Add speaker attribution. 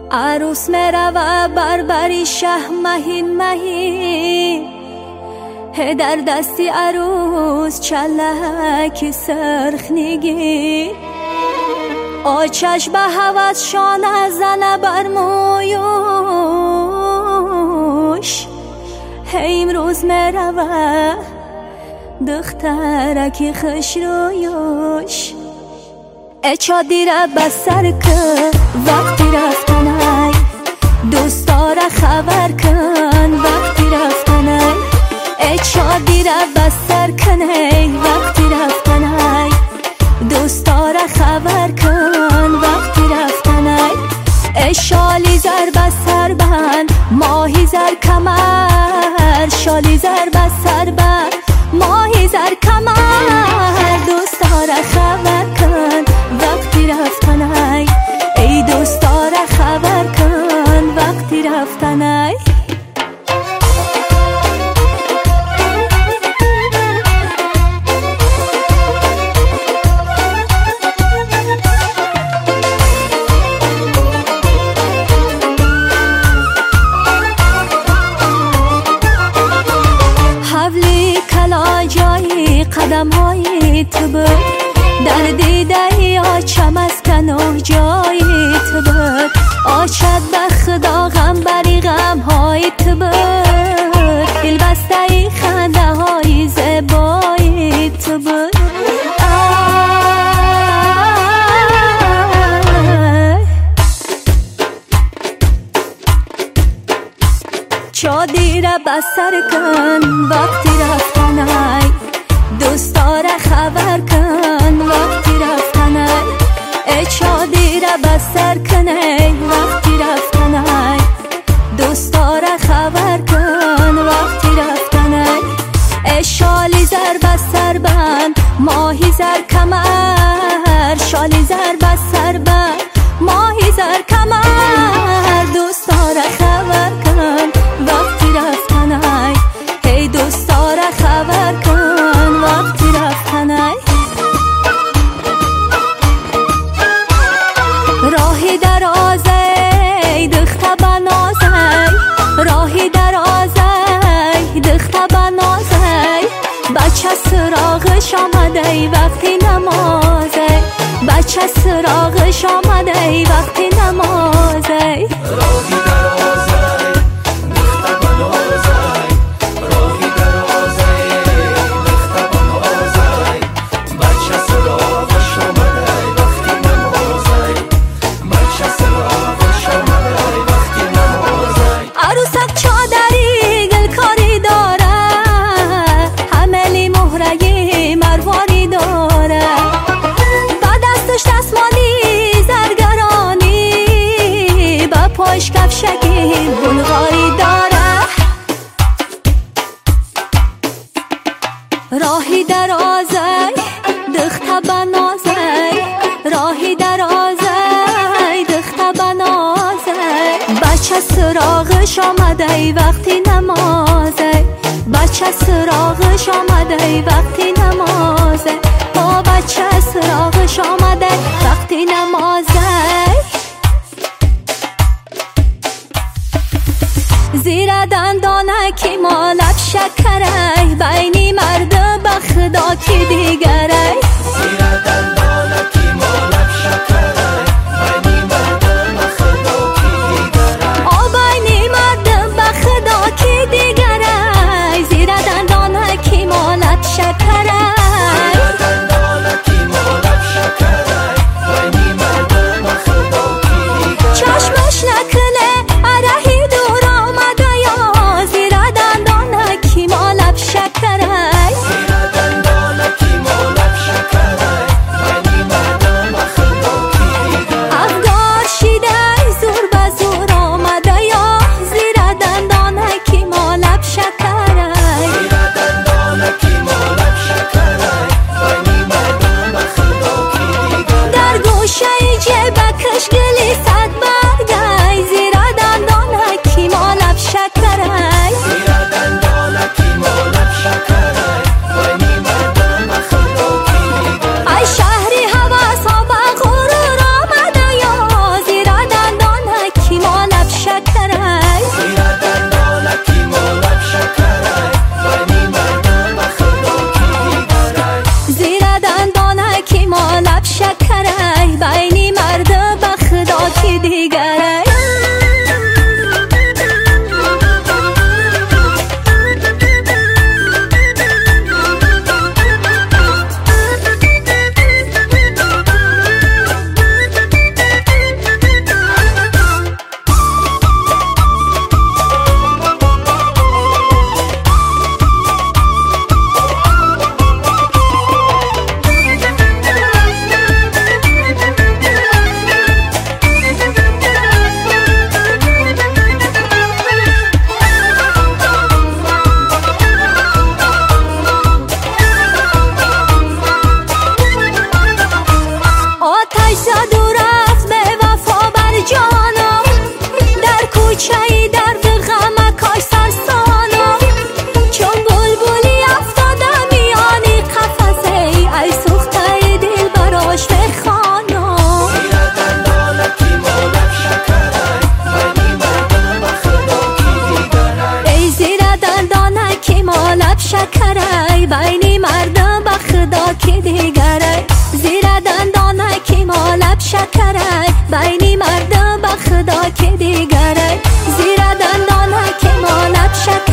Speaker 1: عروس میرود بر بری شه مهین مهین، در دستی عروس چلک سرخ نگین. آچش به هوس شانه زنه بر مویوش، امروز میرود دخترکی خوش رویوش. اچا دیره بسر که وقتی رفتنای، دوستاره خبر کن وقتی رفتنای. اچا دیره بسر کنی وقتی رفتنای، دوستاره خبر کن وقتی رفتنای. شالی زر بسر بند ماهی زر کمر، شالی زر بسر بند ماهی زر کمر. دوستاره خبر کن وقتی رفتنای، ای دوستاره خبر کن وقتی رفتنای. حولی کلا جایی قدم های تو بود، در دیده ای آچم از کنه جایی تو بود. آچد به خدا غم بری غم های تو بود، دل بسته ای خنده های زبایی تو بود. چا دیره بسر کن وقتی رفتنای، دوستاره خبر کن وقتی رفتنای. چا دیره بسر کنی وقتی رفتنای، دوستاره خبر کن وقتی رفتنای. شالی زر بسر بند ماهی زر کمر، شالی زر بسر بند ماهی زر کمر. دوستاره خبر کن وقتی رفتنای، هی دوستاره خبر کن وقتی رفتنای. راهی درازه دخته بنازه، راهی درازه دخته بنازه. بچه سراغش آمده وقتی نمازه، بچه سراغش آمده وقتی نمازه.
Speaker 2: راهی درازه دخته بنازه، راهی درازه دخته بنازه. بچه سراغش آمده وقتی نمازه، بچه سراغش آمده وقتی نمازه.
Speaker 1: عروسک چادری گلکاری داره، حملی مهرگی مرواری داره. با دستش دستمالی زرگرانی، با پاش کفشکی بلغاری داره. راهی درازه دخته بنازه، راهی درازه دخته بنازه. بچه سراغش آمده وقتی نمازه، بچه سراغش آمده وقتی نمازه. با بچه سراغش آمده وقتی نمازه. زیر دندانکی ما لب شکره، بینی مرد به خدا کی دیگره.
Speaker 2: زیر دندانکی ما لب شکره، بینی مرد به خدا کی دیگره.
Speaker 1: بینی مرد به خدا کی دیگره. زیر دندانکی ما لب شکره،
Speaker 2: زیر دندانکی ما لب شکره، بینی مرد به خدا کی دیگره.
Speaker 1: چشمش نکنه عرهی دور آمده یا، زیر دندانکی ما لب شکره.
Speaker 2: زیر دندانکی ما لب شکره، بینی مرد به خدا کی دیگره.
Speaker 1: بینی مردم به خدا که دیگره زیر دندانه که مالب شکره بینی مردم به خدا که دیگره زیر دندانه که مالب شکره